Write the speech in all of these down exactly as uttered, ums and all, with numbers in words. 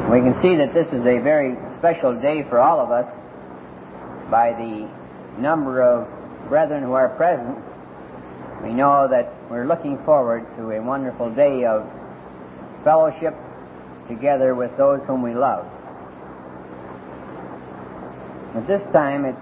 We can see that this is a very special day for all of us by the number of brethren who are present. We know that we're looking forward to a wonderful day of fellowship together with those whom we love. At this time, it's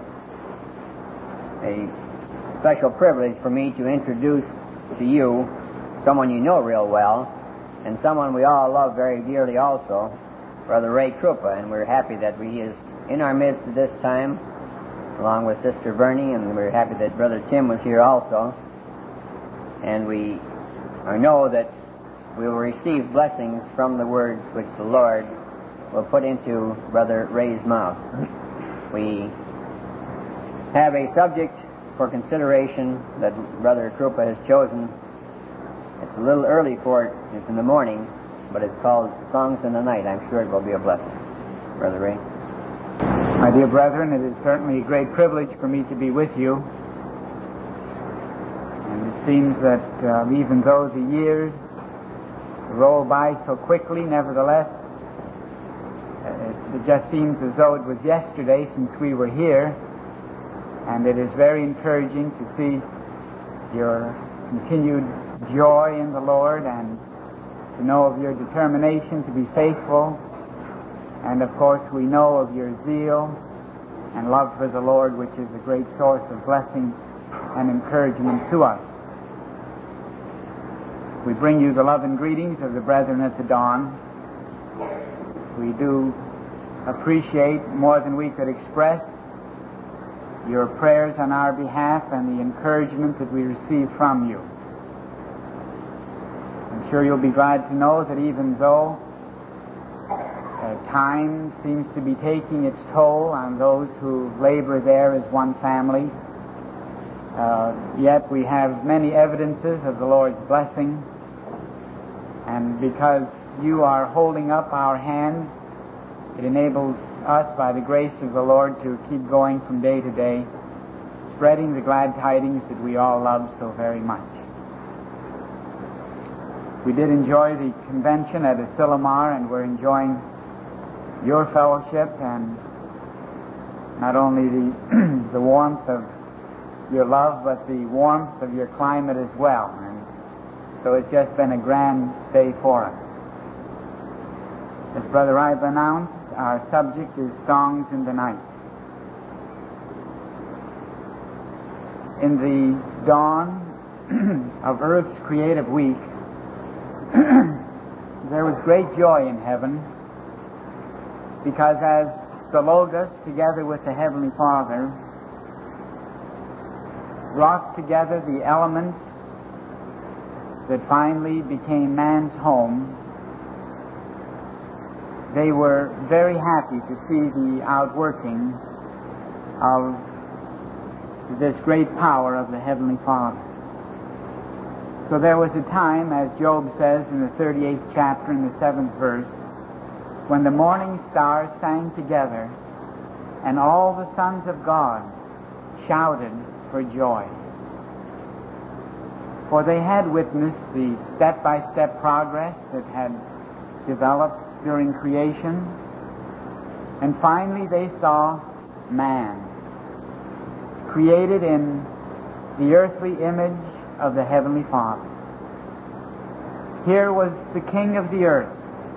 a special privilege for me to introduce to you someone you know real well, and someone we all love very dearly also, Brother Ray Krupa, and we're happy that he is in our midst at this time, along with Sister Bernie, and we're happy that Brother Tim was here also. And we know that we will receive blessings from the words which the Lord will put into Brother Ray's mouth. We have a subject for consideration that Brother Krupa has chosen. It's a little early for it. It's in the morning, but it's called Songs in the Night. I'm sure it will be a blessing. Brother Ray. My dear brethren, it is certainly a great privilege for me to be with you. And it seems that uh, even though the years roll by so quickly, nevertheless, it, it just seems as though it was yesterday since we were here. And it is very encouraging to see your continued joy in the Lord and to know of your determination to be faithful. And of course we know of your zeal and love for the Lord, which is a great source of blessing and encouragement to us. We bring you the love and greetings of the brethren at the dawn. We do appreciate more than we could express your prayers on our behalf and the encouragement that we receive from you. I'm sure you'll be glad to know that even though uh, time seems to be taking its toll on those who labor there as one family, uh, yet we have many evidences of the Lord's blessing. And because you are holding up our hands, it enables us, by the grace of the Lord, to keep going from day to day, spreading the glad tidings that we all love so very much. We did enjoy the convention at Asilomar, and we're enjoying your fellowship and not only the the warmth of your love, but the warmth of your climate as well. And so it's just been a grand day for us. As Brother Ive announced, our subject is Songs in the Night. In the dawn of Earth's creative week, there was great joy in heaven, because as the Logos, together with the Heavenly Father, brought together the elements that finally became man's home, they were very happy to see the outworking of this great power of the Heavenly Father. So there was a time, as Job says in the thirty-eighth chapter in the seventh verse, when the morning stars sang together and all the sons of God shouted for joy. For they had witnessed the step-by-step progress that had developed during creation, and finally they saw man, created in the earthly image of the Heavenly Father. Here was the King of the earth.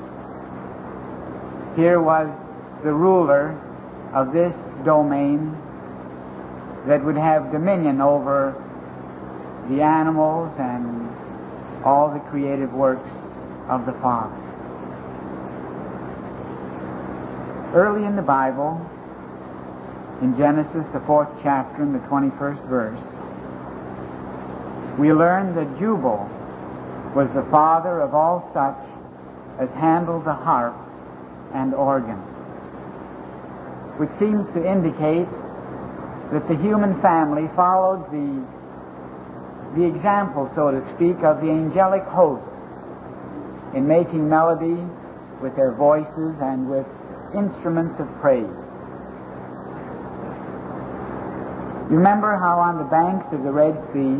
Here was the ruler of this domain that would have dominion over the animals and all the creative works of the Father. Early in the Bible, in Genesis, the fourth chapter, and the twenty-first verse, we learn that Jubal was the father of all such as handle the harp and organ, which seems to indicate that the human family followed the, the example, so to speak, of the angelic hosts in making melody with their voices and with instruments of praise. You remember how on the banks of the Red Sea,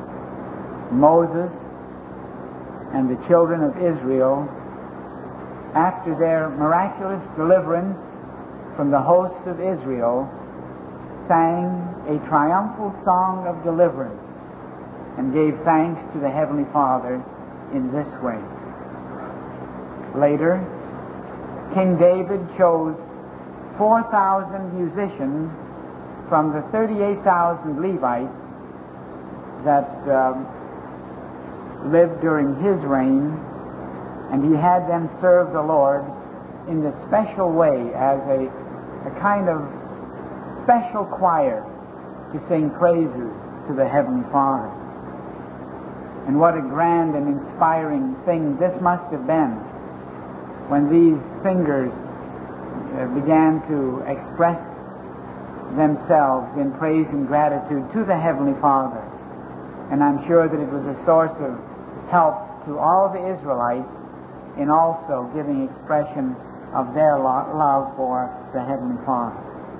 Moses and the children of Israel after their miraculous deliverance from the hosts of Israel, sang a triumphal song of deliverance and gave thanks to the Heavenly Father in this way. Later, King David chose four thousand musicians from the thirty-eight thousand Levites that um, lived during his reign, and he had them serve the Lord in this special way as a, a kind of special choir to sing praises to the Heavenly Father. And what a grand and inspiring thing this must have been when these singers uh, began to express themselves in praise and gratitude to the Heavenly Father. And I'm sure that it was a source of help to all the Israelites in also giving expression of their lo- love for the Heavenly Father.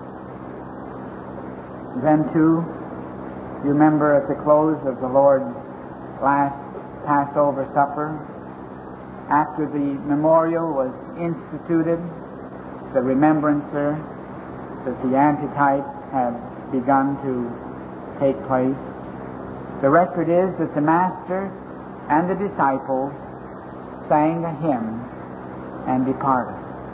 Then, too, you remember at the close of the Lord's last Passover supper, after the memorial was instituted, the remembrancer that the antitype had begun to take place, the record is that the Master and the disciples sang a hymn and departed.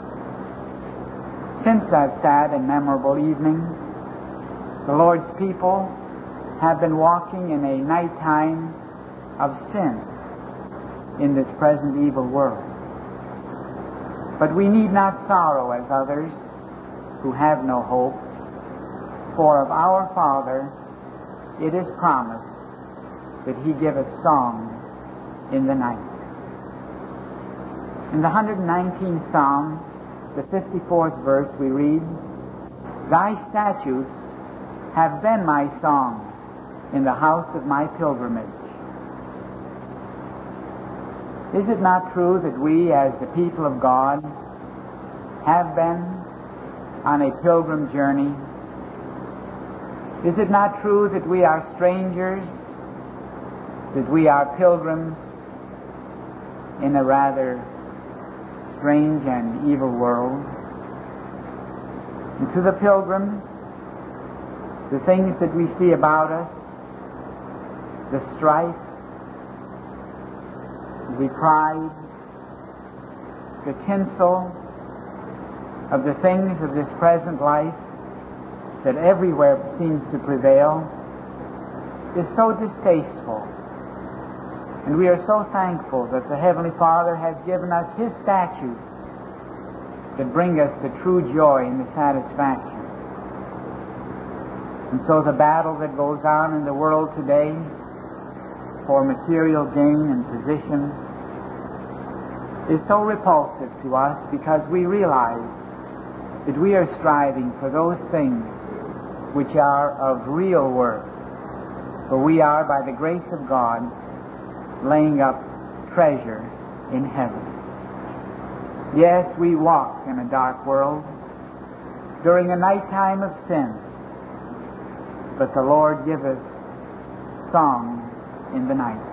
Since that sad and memorable evening, the Lord's people have been walking in a nighttime of sin in this present evil world. But we need not sorrow as others who have no hope, for of our Father it is promised that He giveth songs in the night. In the one hundred nineteenth Psalm, the fifty-fourth verse, we read, "Thy statutes have been my songs in the house of my pilgrimage." Is it not true that we, as the people of God, have been on a pilgrim journey? Is it not true that we are strangers, that we are pilgrims in a rather strange and evil world? And to the pilgrims, the things that we see about us, the strife, the pride, the tinsel of the things of this present life that everywhere seems to prevail is so distasteful. And we are so thankful that the Heavenly Father has given us His statutes that bring us the true joy and the satisfaction. And so the battle that goes on in the world today for material gain and position is so repulsive to us because we realize that we are striving for those things which are of real worth. For we are, by the grace of God, laying up treasure in heaven. Yes, we walk in a dark world during a nighttime of sin, but the Lord giveth songs in the night.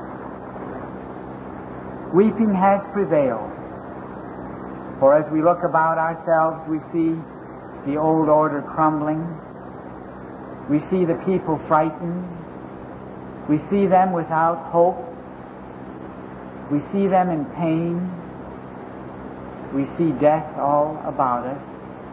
Weeping has prevailed, for as we look about ourselves, we see the old order crumbling. We see the people frightened. We see them without hope. We see them in pain. We see death all about us.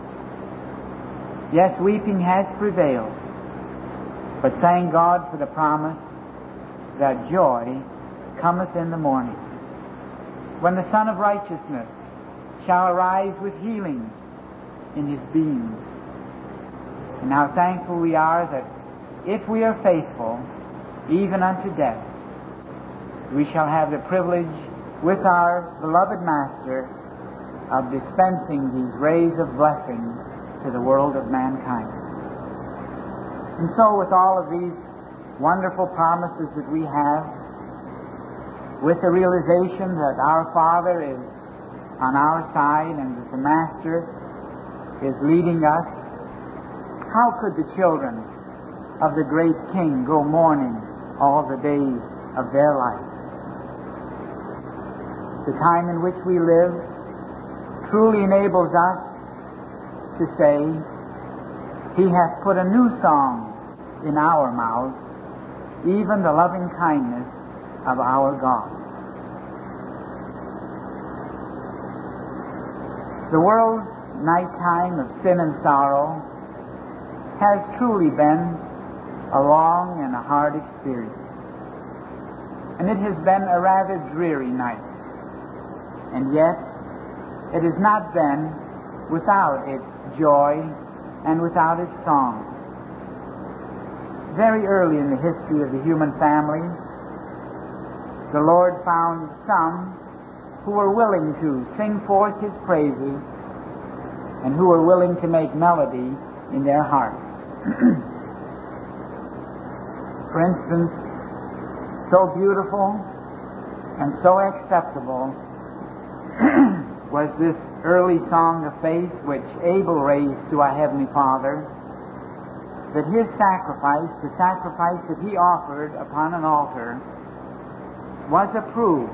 Yes, weeping has prevailed, but thank God for the promise that joy cometh in the morning, when the Son of Righteousness shall arise with healing in His beams. And how thankful we are that if we are faithful, even unto death, we shall have the privilege with our beloved Master of dispensing these rays of blessing to the world of mankind. And so with all of these wonderful promises that we have, with the realization that our Father is on our side and that the Master is leading us, how could the children of the great King go mourning all the days of their life? The time in which we live truly enables us to say, He hath put a new song in our mouth, even the loving kindness of our God. The world's nighttime of sin and sorrow has truly been a long and a hard experience. And it has been a rather dreary night. And yet, it has not been without its joy and without its song. Very early in the history of the human family, the Lord found some who were willing to sing forth His praises and who were willing to make melody in their hearts. For instance, so beautiful and so acceptable was this early song of faith which Abel raised to our Heavenly Father, that his sacrifice, the sacrifice that he offered upon an altar, was approved.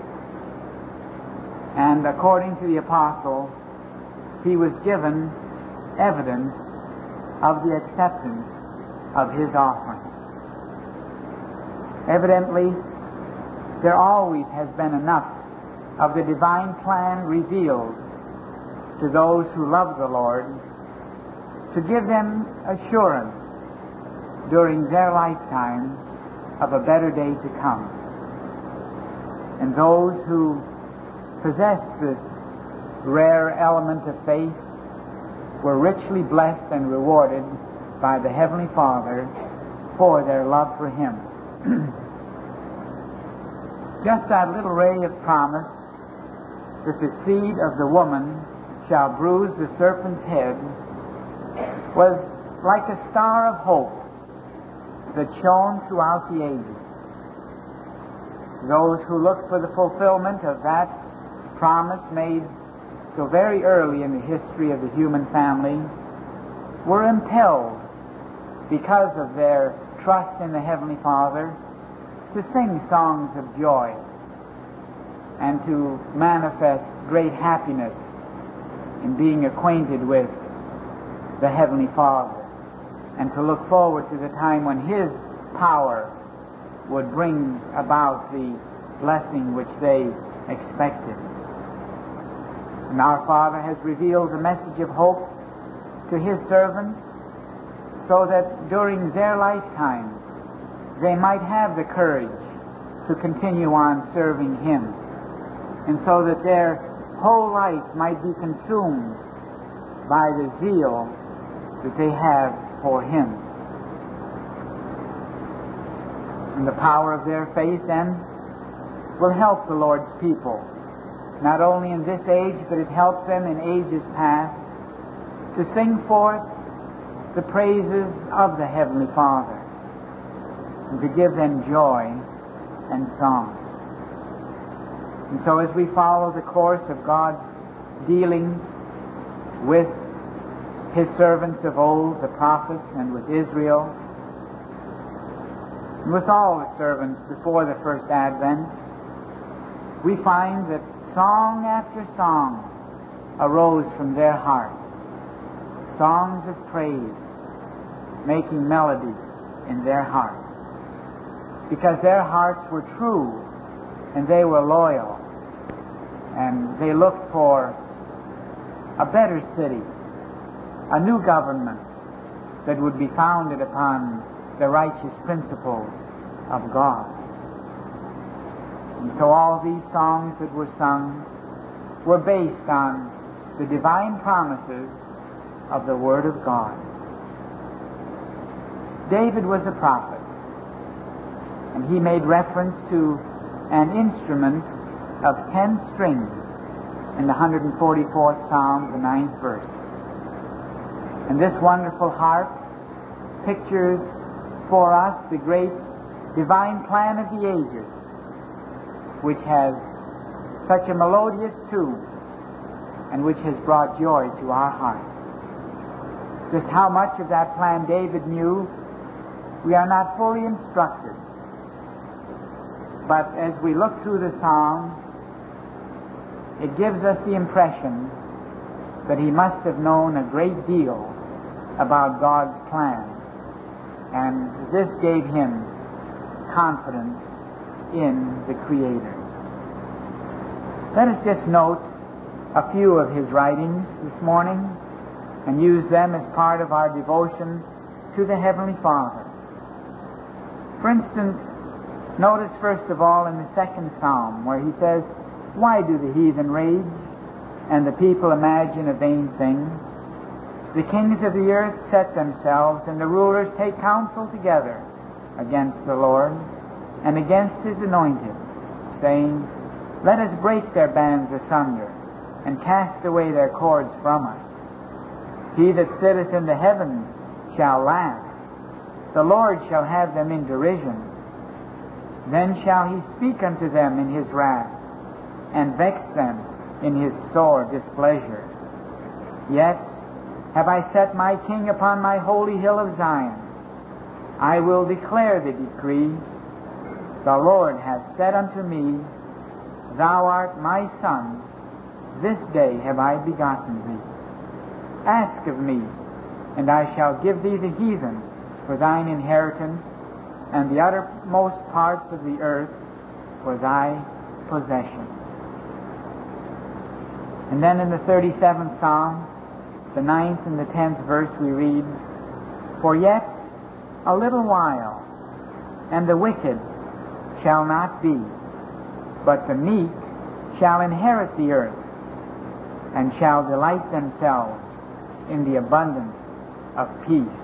And according to the apostle, he was given evidence of the acceptance of his offering. Evidently, there always has been enough of the divine plan revealed to those who love the Lord to give them assurance during their lifetime of a better day to come. And those who possess this rare element of faith were richly blessed and rewarded by the Heavenly Father for their love for Him. Just that little ray of promise that the seed of the woman shall bruise the serpent's head was like a star of hope that shone throughout the ages. Those who looked for the fulfillment of that promise made so very early in the history of the human family were impelled, because of their trust in the Heavenly Father, to sing songs of joy and to manifest great happiness in being acquainted with the Heavenly Father, and to look forward to the time when His power would bring about the blessing which they expected. And our Father has revealed the message of hope to His servants so that during their lifetime they might have the courage to continue on serving Him, and so that their whole life might be consumed by the zeal that they have for Him. And the power of their faith, then, will help the Lord's people, not only in this age, but it helps them in ages past, to sing forth the praises of the Heavenly Father, and to give them joy and song. And so as we follow the course of God's dealing with His servants of old, the prophets, and with Israel, and with all the servants before the first advent, we find that song after song arose from their hearts, songs of praise, making melody in their hearts, because their hearts were true and they were loyal, and they looked for a better city, a new government that would be founded upon the righteous principles of God. And so all these songs that were sung were based on the divine promises of the Word of God. David was a prophet, and he made reference to an instrument of ten strings in the one hundred forty-fourth Psalm, the ninth verse. And this wonderful harp pictures for us the great divine plan of the ages, which has such a melodious tune and which has brought joy to our hearts. Just how much of that plan David knew, we are not fully instructed. But as we look through the Psalms, it gives us the impression that he must have known a great deal about God's plan, and this gave him confidence in the Creator. Let us just note a few of his writings this morning and use them as part of our devotion to the Heavenly Father. For instance, notice first of all in the second Psalm where he says, "Why do the heathen rage and the people imagine a vain thing? The kings of the earth set themselves, and the rulers take counsel together against the Lord and against his anointed, saying, Let us break their bands asunder and cast away their cords from us. He that sitteth in the heavens shall laugh. The Lord shall have them in derision. Then shall he speak unto them in his wrath, and vex them in his sore displeasure. Yet have I set my king upon my holy hill of Zion. I will declare the decree. The Lord hath said unto me, Thou art my son, this day have I begotten thee. Ask of me, and I shall give thee the heathen for thine inheritance, and the uttermost parts of the earth for thy possession. And then in the thirty-seventh Psalm, the ninth and the tenth verse, we read, For yet a little while, and the wicked shall not be, but the meek shall inherit the earth, and shall delight themselves in the abundance of peace.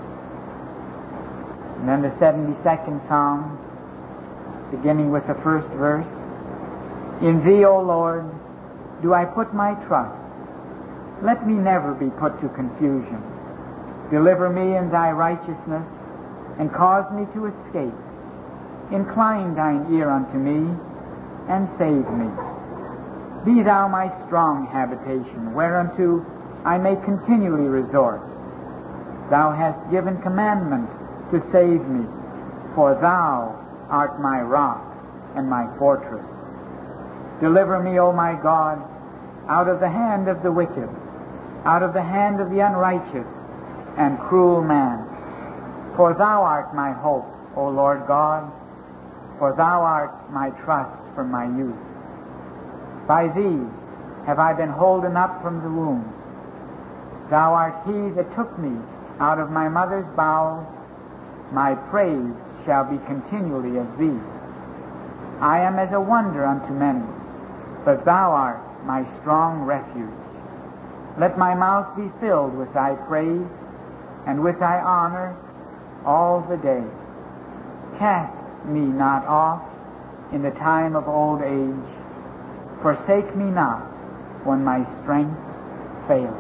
And then the seventy-second Psalm, beginning with the first verse, In thee, O Lord, do I put my trust. Let me never be put to confusion. Deliver me in thy righteousness, and cause me to escape. Incline thine ear unto me, and save me. Be thou my strong habitation, whereunto I may continually resort. Thou hast given commandment to save me, for thou art my rock and my fortress. Deliver me, O my God, out of the hand of the wicked, out of the hand of the unrighteous and cruel man. For thou art my hope, O Lord God, for thou art my trust from my youth. By thee have I been holden up from the womb. Thou art he that took me out of my mother's bowels. My praise shall be continually of thee. I am as a wonder unto many, but thou art my strong refuge. Let my mouth be filled with thy praise, and with thy honor all the day. Cast me not off in the time of old age. Forsake me not when my strength faileth.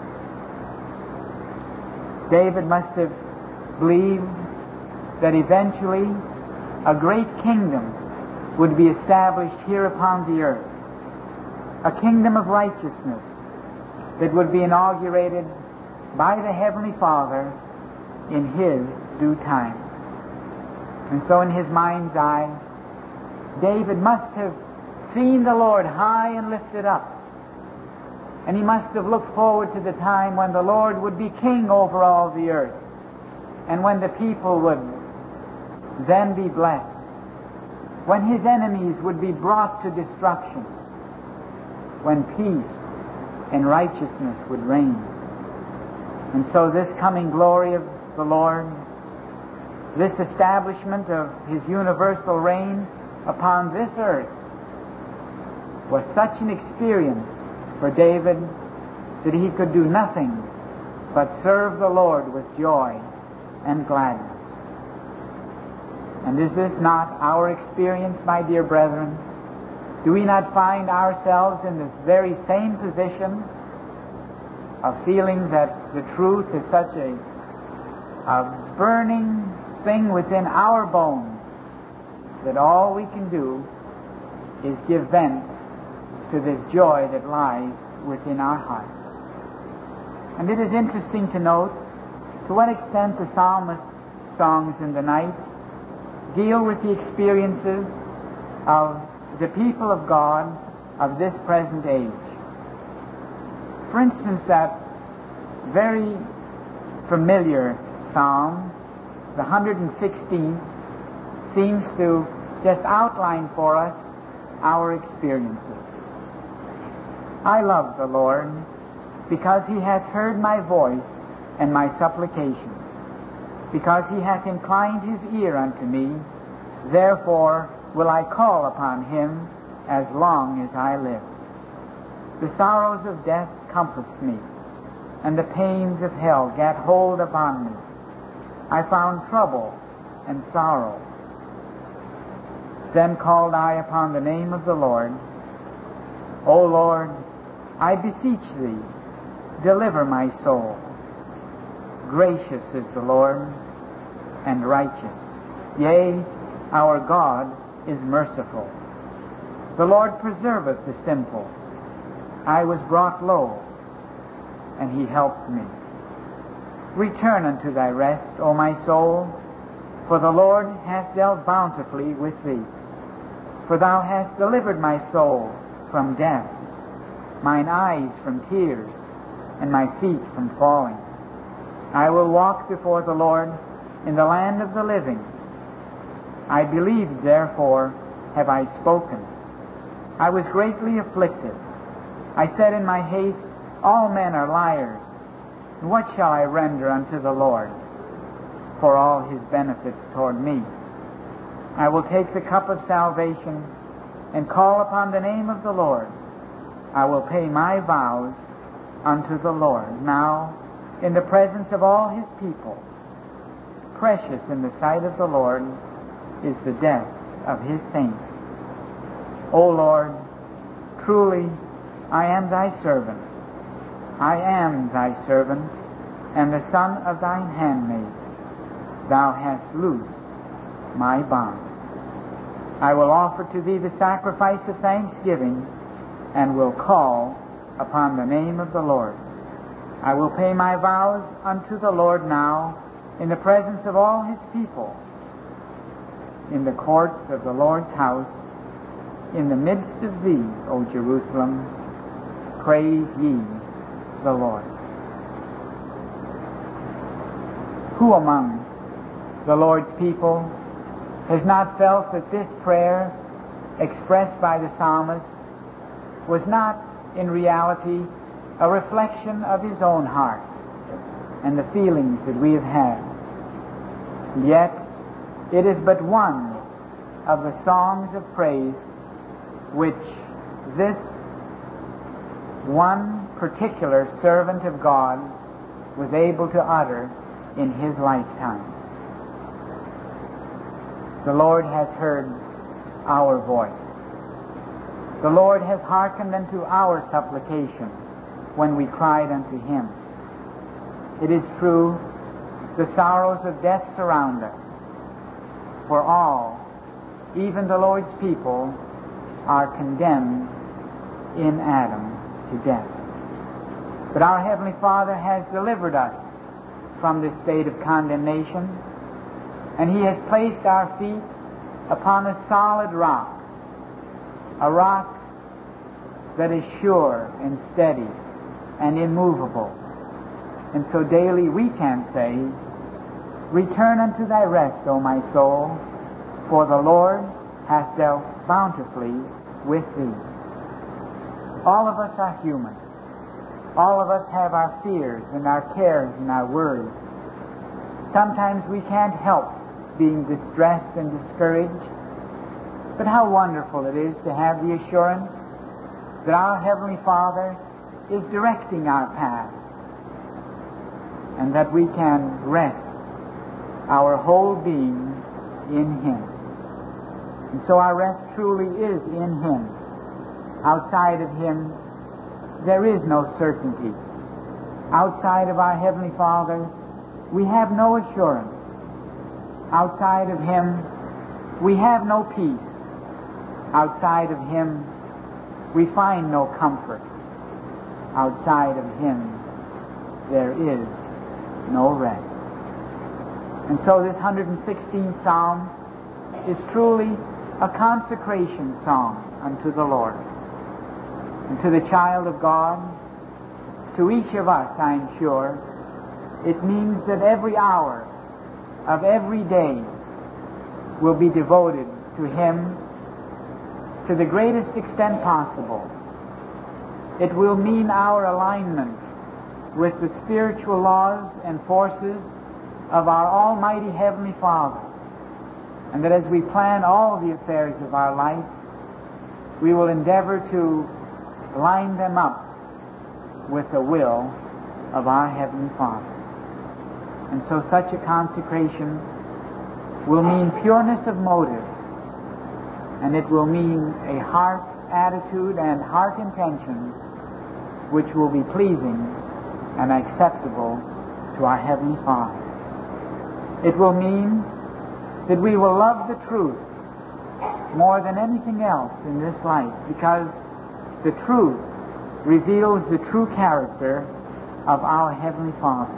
David must have believed that eventually a great kingdom would be established here upon the earth, a kingdom of righteousness that would be inaugurated by the Heavenly Father in His due time. And so in his mind's eye, David must have seen the Lord high and lifted up. And he must have looked forward to the time when the Lord would be king over all the earth, and when the people would then be blessed, when his enemies would be brought to destruction, when peace and righteousness would reign. And so this coming glory of the Lord, this establishment of His universal reign upon this earth, was such an experience for David that he could do nothing but serve the Lord with joy and gladness. And is this not our experience, my dear brethren? Do we not find ourselves in this very same position of feeling that the truth is such a, a burning thing within our bones that all we can do is give vent to this joy that lies within our hearts? And it is interesting to note to what extent the psalmist's songs in the night deal with the experiences of the people of God of this present age. For instance, that very familiar psalm, the one hundred sixteenth, seems to just outline for us our experiences. I love the Lord because He hath heard my voice and my supplications, because He hath inclined His ear unto me. Therefore will I call upon Him as long as I live. The sorrows of death compassed me, and the pains of hell gat hold upon me. I found trouble and sorrow. Then called I upon the name of the Lord. O Lord, I beseech Thee, deliver my soul. Gracious is the Lord, and righteous. Yea, our God is merciful. The Lord preserveth the simple. I was brought low, and He helped me. Return unto thy rest, O my soul, for the Lord hath dealt bountifully with thee. For thou hast delivered my soul from death, mine eyes from tears, and my feet from falling. I will walk before the Lord in the land of the living. I believed, therefore have I spoken. I was greatly afflicted. I said in my haste, all men are liars. And what shall I render unto the Lord for all His benefits toward me? I will take the cup of salvation and call upon the name of the Lord. I will pay my vows unto the Lord. Now, in the presence of all His people, precious in the sight of the Lord is the death of His saints. O Lord, truly I am Thy servant. I am Thy servant, and the son of Thine handmaid. Thou hast loosed my bonds. I will offer to Thee the sacrifice of thanksgiving, and will call upon the name of the Lord. I will pay my vows unto the Lord now, in the presence of all His people, in the courts of the Lord's house, in the midst of Thee, O Jerusalem. Praise ye the Lord. Who among the Lord's people has not felt that this prayer expressed by the psalmist was not in reality a reflection of his own heart and the feelings that we have had? Yet it is but one of the songs of praise which this one particular servant of God was able to utter in his lifetime. The Lord has heard our voice. The Lord has hearkened unto our supplication when we cried unto Him. It is true, the sorrows of death surround us. For all, even the Lord's people, are condemned in Adam to death. But our Heavenly Father has delivered us from this state of condemnation, and He has placed our feet upon a solid rock, a rock that is sure and steady and immovable. And so daily we can say, return unto thy rest, O my soul, for the Lord hath dealt bountifully with thee. All of us are human. All of us have our fears and our cares and our worries. Sometimes we can't help being distressed and discouraged. But how wonderful it is to have the assurance that our Heavenly Father is directing our path, and that we can rest our whole being in Him. And so our rest truly is in Him. Outside of Him, there is no certainty. Outside of our Heavenly Father, we have no assurance. Outside of Him, we have no peace. Outside of Him, we find no comfort. Outside of Him, there is no rest. And so this one hundred sixteenth Psalm is truly a consecration song unto the Lord. And to the child of God, to each of us, I'm sure, it means that every hour of every day will be devoted to Him to the greatest extent possible. It will mean our alignment with the spiritual laws and forces of our Almighty Heavenly Father, and that as we plan all the affairs of our life, we will endeavor to line them up with the will of our Heavenly Father. And so such a consecration will mean pureness of motive, and it will mean a heart attitude and heart intentions which will be pleasing and acceptable to our Heavenly Father. It will mean that we will love the truth more than anything else in this life, because the truth reveals the true character of our Heavenly Father.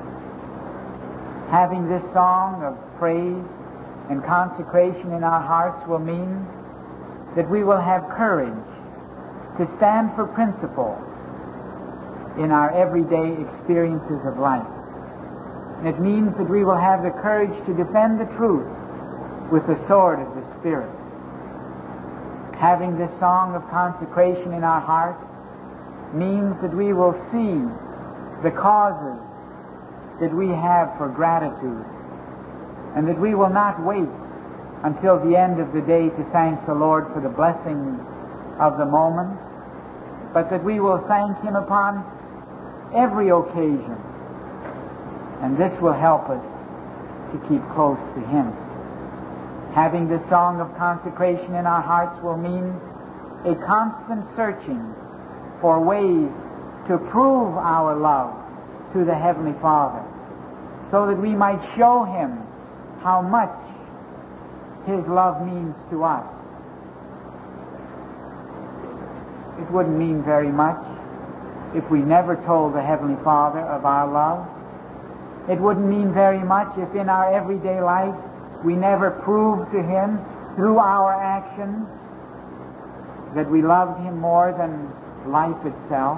Having this song of praise and consecration in our hearts will mean that we will have courage to stand for principle in our everyday experiences of life. And it means that we will have the courage to defend the truth with the sword of the Spirit. Having this song of consecration in our hearts means that we will see the causes that we have for gratitude, and that we will not wait until the end of the day to thank the Lord for the blessings of the moment, but that we will thank Him upon every occasion. And this will help us to keep close to Him. Having this song of consecration in our hearts will mean a constant searching for ways to prove our love to the Heavenly Father, so that we might show Him how much His love means to us. It wouldn't mean very much if we never told the Heavenly Father of our love. It wouldn't mean very much if in our everyday life we never proved to Him through our actions that we loved Him more than life itself.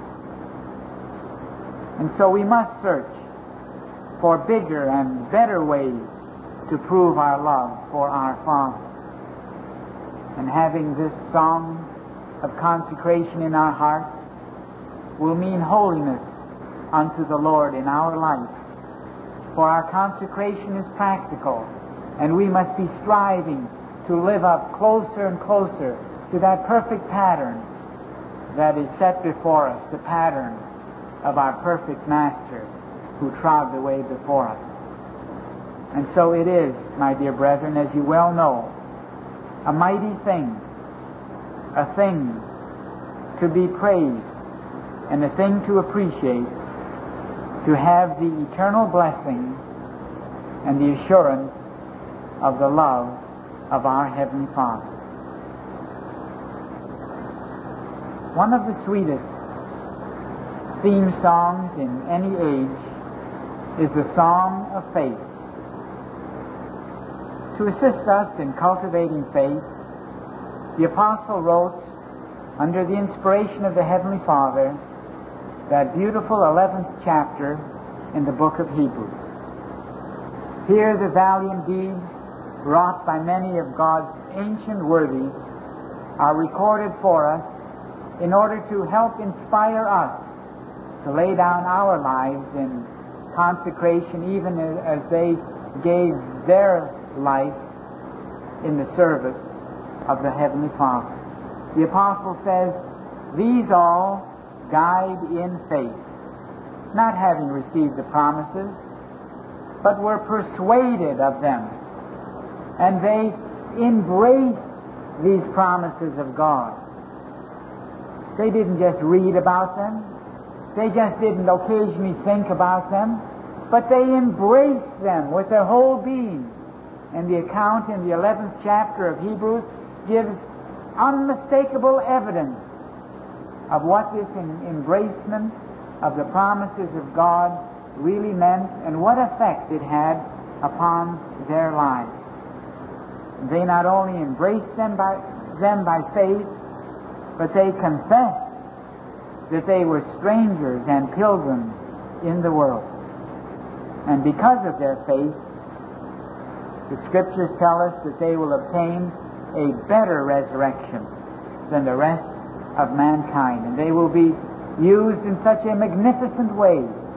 And so we must search for bigger and better ways to prove our love for our Father. And having this song of consecration in our hearts will mean holiness unto the Lord in our life. For our consecration is practical, and we must be striving to live up closer and closer to that perfect pattern that is set before us, the pattern of our perfect Master who trod the way before us. And so it is, my dear brethren, as you well know, a mighty thing, a thing to be praised, and a thing to appreciate, to have the eternal blessing and the assurance of the love of our Heavenly Father. One of the sweetest theme songs in any age is the Song of Faith. To assist us in cultivating faith, the Apostle wrote, under the inspiration of the Heavenly Father, that beautiful eleventh chapter in the book of Hebrews. Here the valiant deeds wrought by many of God's ancient worthies are recorded for us in order to help inspire us to lay down our lives in consecration, even as they gave their life in the service of the Heavenly Father. The Apostle says, "These all died in faith, not having received the promises, but were persuaded of them, and they embraced these promises of God." They didn't just read about them, they just didn't occasionally think about them, but they embraced them with their whole being. And the account in the eleventh chapter of Hebrews gives unmistakable evidence of what this embracement of the promises of God really meant and what effect it had upon their lives. They not only embraced them by, them by faith, but they confessed that they were strangers and pilgrims in the world. And because of their faith, the Scriptures tell us that they will obtain a better resurrection than the rest of mankind. And they will be used in such a magnificent way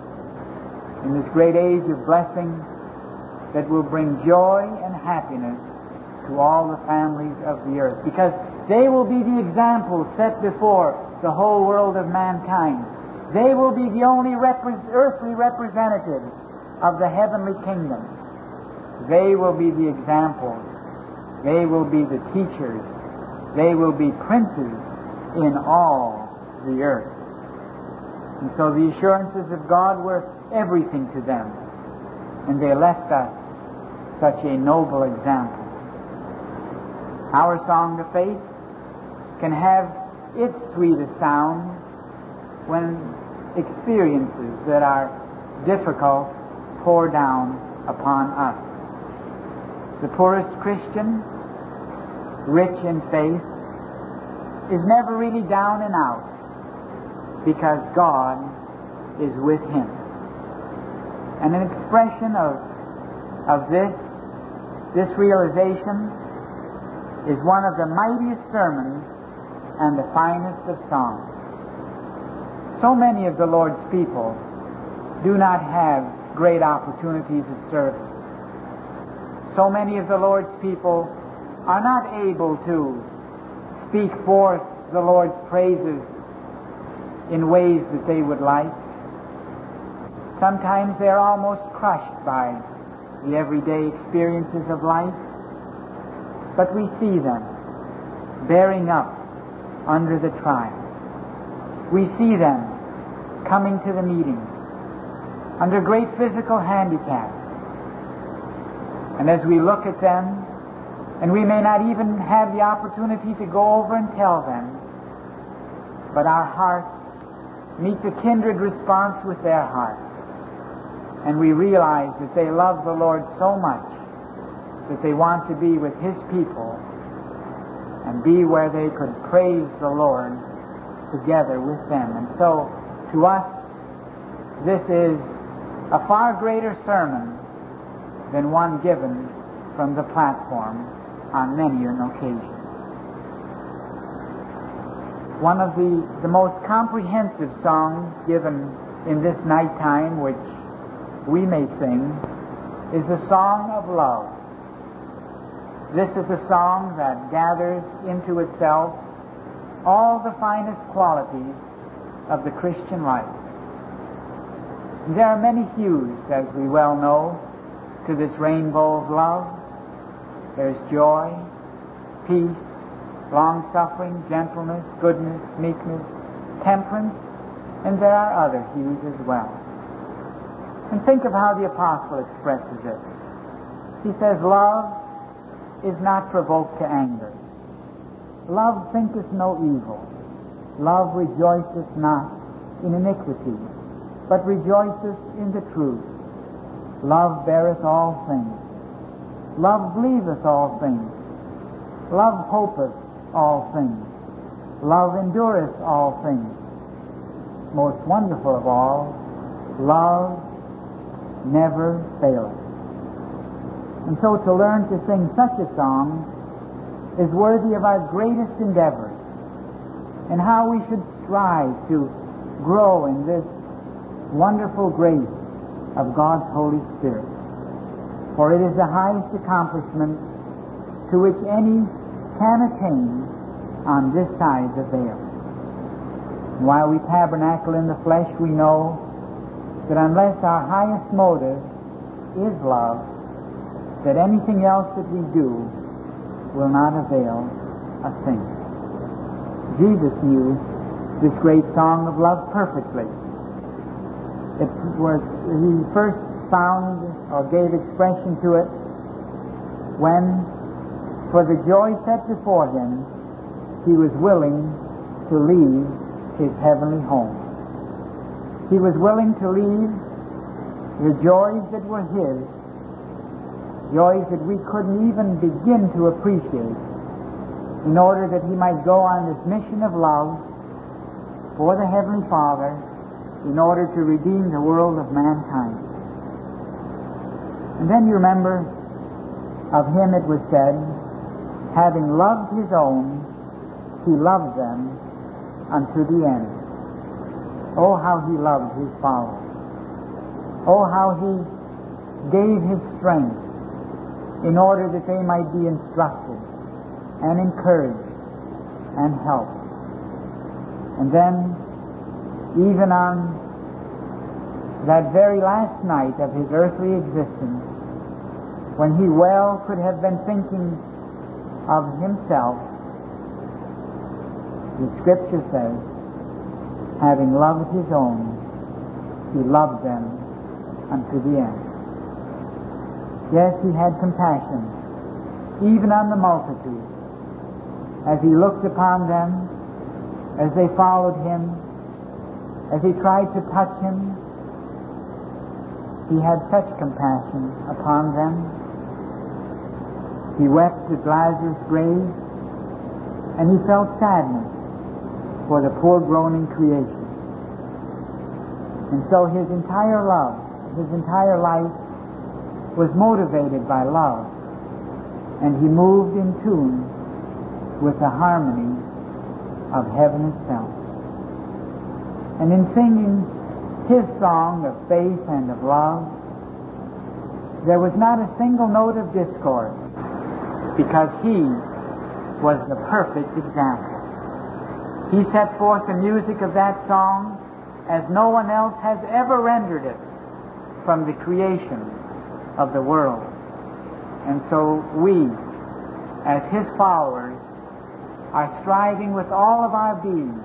in this great age of blessing that will bring joy and happiness to all the families of the earth, because they will be the example set before the whole world of mankind. They will be the only repre- earthly representatives of the heavenly kingdom. They will be the examples. They will be the teachers. They will be princes in all the earth. And so the assurances of God were everything to them, and they left us such a noble example. Our song of faith can have its sweetest sound when experiences that are difficult pour down upon us. The poorest Christian, rich in faith, is never really down and out because God is with him. And an expression of, of this, this realization is one of the mightiest sermons and the finest of songs. So many of the Lord's people do not have great opportunities of service. So many of the Lord's people are not able to speak forth the Lord's praises in ways that they would like. Sometimes they are almost crushed by the everyday experiences of life. But we see them bearing up under the trial. We see them coming to the meetings under great physical handicaps. And as we look at them, and we may not even have the opportunity to go over and tell them, but our hearts meet a kindred response with their hearts. And we realize that they love the Lord so much that they want to be with his people and be where they could praise the Lord together with them. And so, to us, this is a far greater sermon than one given from the platform on many an occasion. One of the, the most comprehensive songs given in this nighttime, which we may sing, is the song of love. This is a song that gathers into itself all the finest qualities of the Christian life. There are many hues, as we well know, to this rainbow of love. There's joy, peace, long-suffering, gentleness, goodness, meekness, temperance, and there are other hues as well. And think of how the apostle expresses it. He says, love is not provoked to anger. Love thinketh no evil. Love rejoiceth not in iniquity, but rejoiceth in the truth. Love beareth all things. Love believeth all things. Love hopeth all things. Love endureth all things. Most wonderful of all, love never faileth. And so to learn to sing such a song is worthy of our greatest endeavors, and how we should strive to grow in this wonderful grace of God's Holy Spirit. For it is the highest accomplishment to which any can attain on this side the veil. And while we tabernacle in the flesh, we know that unless our highest motive is love, that anything else that we do will not avail a thing. Jesus knew this great song of love perfectly. It was, he first found or gave expression to it when, for the joy set before him, he was willing to leave his heavenly home. He was willing to leave the joys that were his, joys that we couldn't even begin to appreciate, in order that he might go on this mission of love for the Heavenly Father in order to redeem the world of mankind. And then you remember of him it was said, having loved his own, he loved them unto the end. Oh, how he loved his followers. Oh, how he gave his strength in order that they might be instructed and encouraged and helped. And then, even on that very last night of his earthly existence, when he well could have been thinking of himself, the Scripture says, having loved his own, he loved them unto the end. Yes, he had compassion, even on the multitude, as he looked upon them, as they followed him, as he tried to touch him. He had such compassion upon them. He wept at Lazarus' grave, and he felt sadness for the poor groaning creation. And so his entire love, his entire life was motivated by love, and he moved in tune with the harmony of heaven itself. And in singing his song of faith and of love, there was not a single note of discord, because he was the perfect example. He set forth the music of that song as no one else has ever rendered it from the creation of the world. And so we, as his followers, are striving with all of our being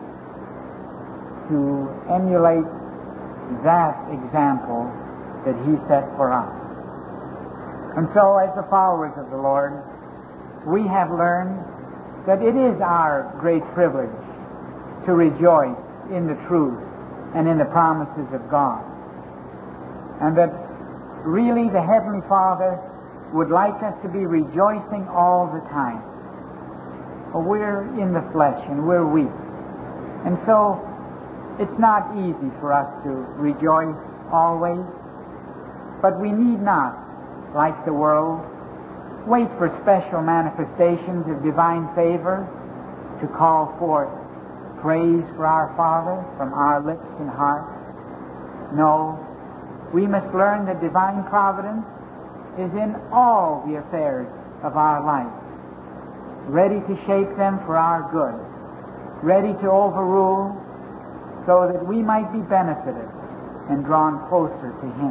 to emulate that example that he set for us. And so, as the followers of the Lord, we have learned that it is our great privilege to rejoice in the truth and in the promises of God. And that really the Heavenly Father would like us to be rejoicing all the time. We're in the flesh and we're weak. And so it's not easy for us to rejoice always. But we need not, like the world, wait for special manifestations of divine favor to call forth praise for our Father from our lips and hearts. No, we must learn that divine providence is in all the affairs of our life, ready to shape them for our good, ready to overrule so that we might be benefited and drawn closer to Him.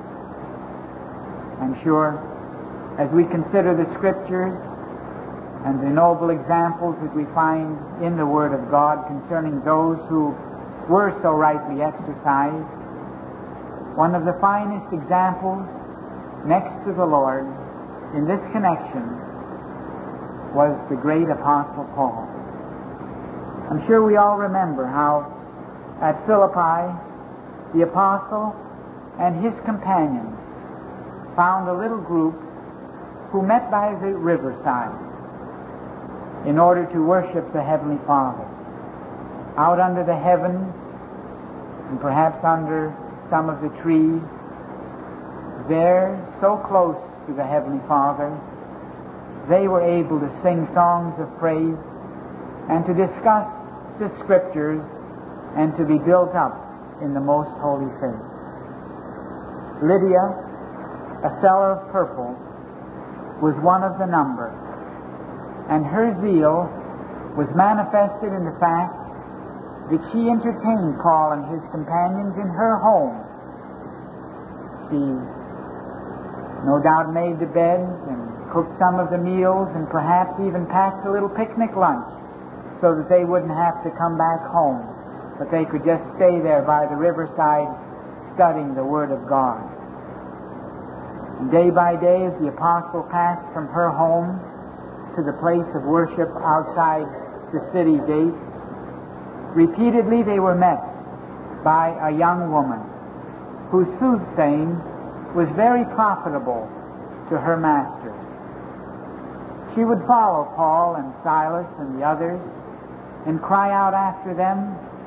I'm sure as we consider the Scriptures and the noble examples that we find in the Word of God concerning those who were so rightly exercised, one of the finest examples next to the Lord in this connection was the great Apostle Paul. I'm sure we all remember how at Philippi the Apostle and his companions found a little group who met by the riverside in order to worship the Heavenly Father. Out under the heavens, and perhaps under some of the trees, there, so close to the Heavenly Father, they were able to sing songs of praise and to discuss the Scriptures and to be built up in the most holy faith. Lydia, a seller of purple, was one of the number, and her zeal was manifested in the fact that she entertained Paul and his companions in her home. She no doubt made the beds and cooked some of the meals and perhaps even packed a little picnic lunch so that they wouldn't have to come back home, but they could just stay there by the riverside studying the Word of God. And day by day, as the apostle passed from her home to the place of worship outside the city gates, repeatedly they were met by a young woman whose soothsaying was very profitable to her masters. She would follow Paul and Silas and the others and cry out after them,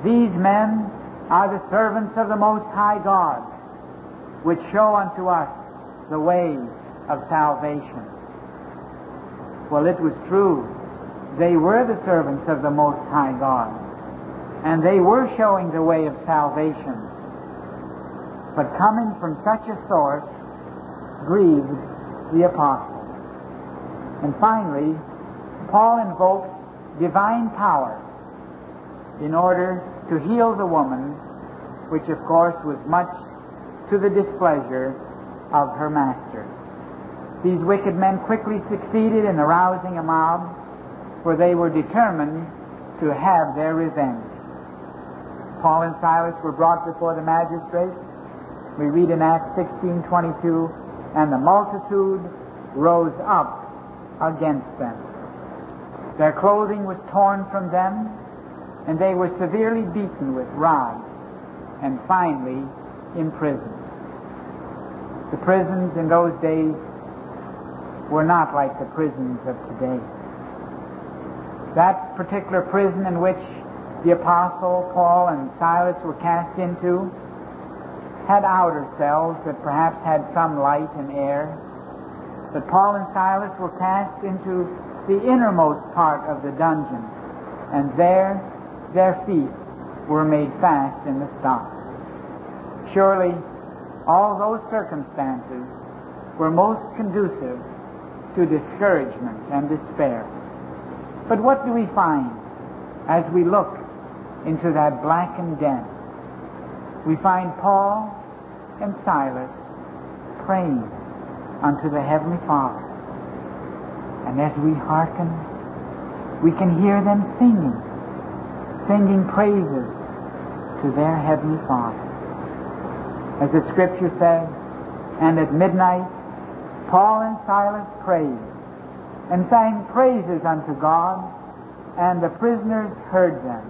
These men are the servants of the Most High God, which show unto us the way of salvation. Well, it was true. They were the servants of the Most High God, and they were showing the way of salvation. But coming from such a source grieved the apostle. And finally, Paul invoked divine power in order to heal the woman, which of course was much to the displeasure of her master. These wicked men quickly succeeded in arousing a mob, for they were determined to have their revenge. Paul and Silas were brought before the magistrates. We read in Acts sixteen twenty-two, and the multitude rose up against them. Their clothing was torn from them, and they were severely beaten with rods, and finally imprisoned. The prisons in those days were not like the prisons of today. That particular prison in which the apostle Paul and Silas were cast into had outer cells that perhaps had some light and air, but Paul and Silas were cast into the innermost part of the dungeon, and there their feet were made fast in the stocks. Surely all those circumstances were most conducive to discouragement and despair. But what do we find as we look into that blackened den? We find Paul and Silas praying unto the Heavenly Father. And as we hearken, we can hear them singing, singing praises to their Heavenly Father. As the Scripture says, and at midnight Paul and Silas prayed and sang praises unto God, and the prisoners heard them.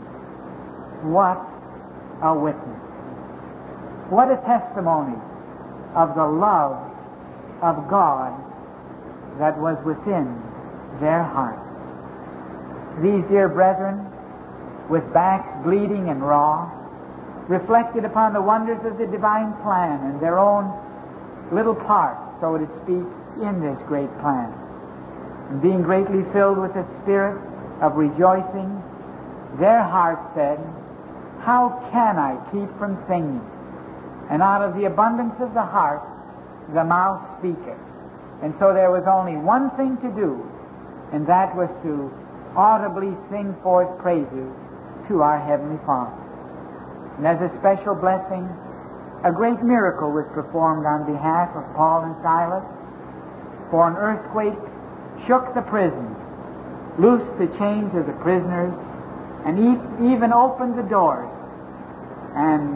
What a witness! What a testimony of the love of God that was within their hearts. These dear brethren, with backs bleeding and raw, reflected upon the wonders of the divine plan and their own little part, so to speak, in this great plan. And being greatly filled with the spirit of rejoicing, their hearts said, how can I keep from singing? And out of the abundance of the heart, the mouth speaketh. And so there was only one thing to do, and that was to audibly sing forth praises to our Heavenly Father. And as a special blessing, a great miracle was performed on behalf of Paul and Silas, for an earthquake shook the prison, loosed the chains of the prisoners, and even opened the doors. And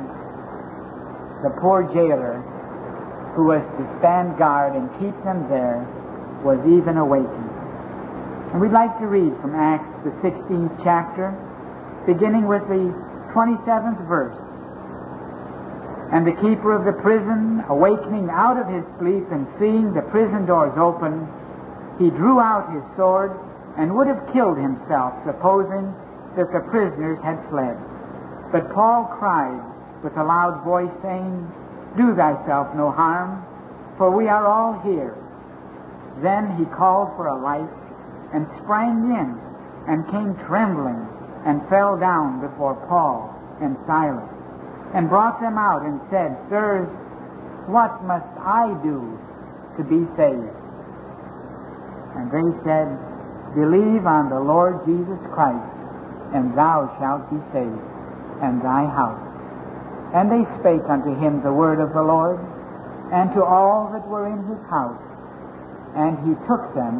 the poor jailer, who was to stand guard and keep them there, was even awakened. And we'd like to read from Acts, the sixteenth chapter, beginning with the twenty-seventh verse. And the keeper of the prison, awakening out of his sleep and seeing the prison doors open, he drew out his sword and would have killed himself, supposing that the prisoners had fled. But Paul cried with a loud voice, saying, do thyself no harm, for we are all here. Then he called for a light, and sprang in, and came trembling, and fell down before Paul and Silas, and brought them out, and said, sirs, what must I do to be saved? And they said, believe on the Lord Jesus Christ, and thou shalt be saved, and thy house. And they spake unto him the word of the Lord, and to all that were in his house. And he took them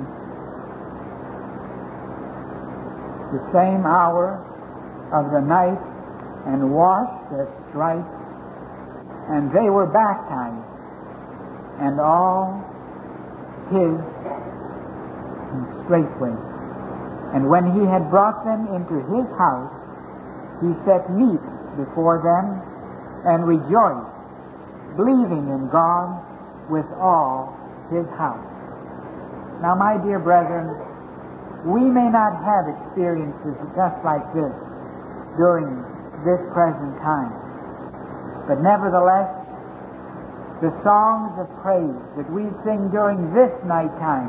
the same hour of the night, and washed their stripes, and they were baptized, and all his straightway. And when he had brought them into his house, he set meat before them, and rejoiced, believing in God with all his house. Now, my dear brethren, we may not have experiences just like this during this present time. But nevertheless, the songs of praise that we sing during this night time,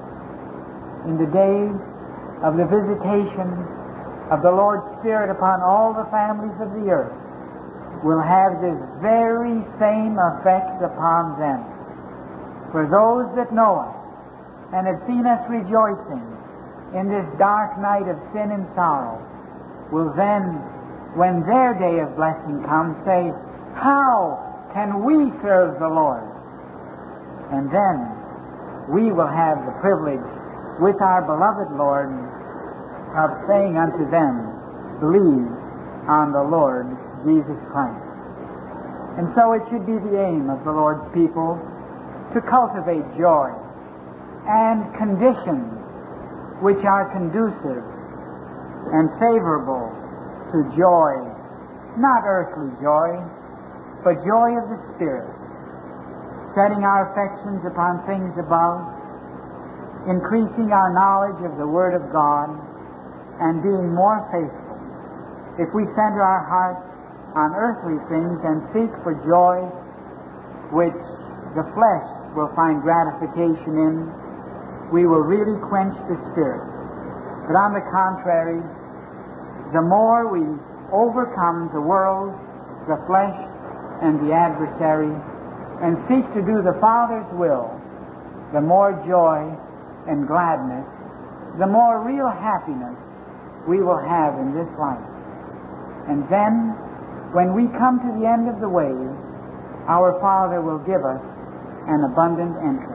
in the day of the visitation of the Lord's Spirit upon all the families of the earth, will have this very same effect upon them. For those that know us and have seen us rejoicing in this dark night of sin and sorrow will then, when their day of blessing comes, say, "How can we serve the Lord?" And then we will have the privilege with our beloved Lord of saying unto them, "Believe on the Lord Jesus Christ." And so it should be the aim of the Lord's people to cultivate joy and conditions which are conducive and favorable to joy, not earthly joy, but joy of the Spirit, setting our affections upon things above, increasing our knowledge of the Word of God, and being more faithful. If we center our hearts on earthly things and seek for joy which the flesh will find gratification in, we will really quench the Spirit. But on the contrary, the more we overcome the world, the flesh, and the adversary, and seek to do the Father's will, the more joy and gladness, the more real happiness we will have in this life. And then, when we come to the end of the way, our Father will give us an abundant entrance.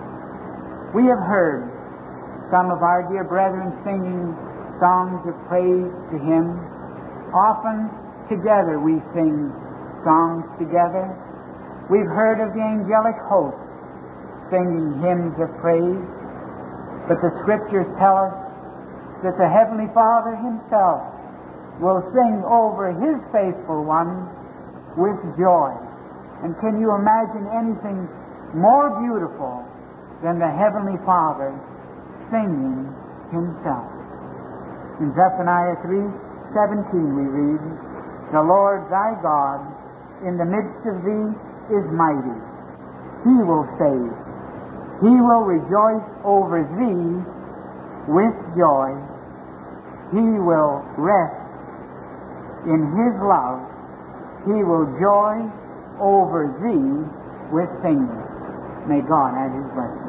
We have heard some of our dear brethren singing songs of praise to Him. Often together we sing songs together. We've heard of the angelic hosts singing hymns of praise. But the Scriptures tell us that the Heavenly Father Himself will sing over His faithful ones with joy. And can you imagine anything more beautiful than the Heavenly Father singing Himself? In Zephaniah three seventeen we read, "The Lord thy God in the midst of thee is mighty. He will save. He will rejoice over thee with joy. He will rest in His love. He will joy over thee with singing." May God add His blessing.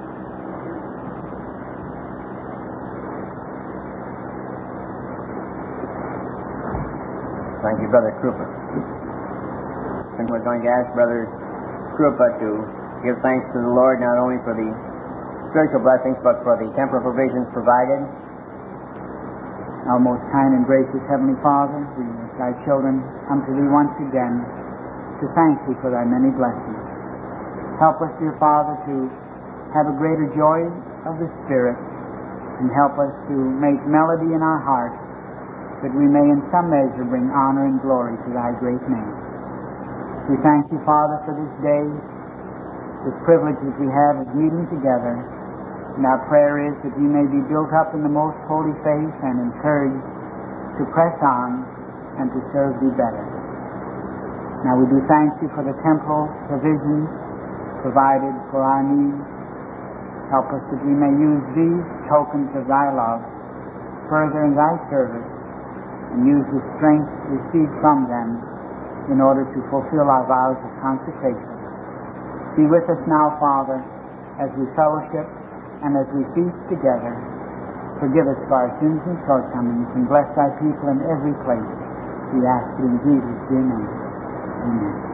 Thank you, Brother Krupa. And we're going to ask Brother Krupa to give thanks to the Lord not only for the spiritual blessings, but for the temporal provisions provided. Our most kind and gracious Heavenly Father, we, as Thy children, come to Thee once again to thank Thee for Thy many blessings. Help us, dear Father, to have a greater joy of the Spirit, and help us to make melody in our hearts, that we may in some measure bring honor and glory to Thy great name. We thank You, Father, for this day, this privilege that we have of meeting together, and our prayer is that we may be built up in the most holy faith and encouraged to press on and to serve Thee better. Now we do thank You for the temporal provisions provided for our needs. Help us that we may use these tokens of Thy love further in Thy service, and use the strength received from them in order to fulfill our vows of consecration. Be with us now, Father, as we fellowship and as we feast together. Forgive us for our sins and shortcomings, and bless Thy people in every place. We ask it in Jesus' dear name. Amen.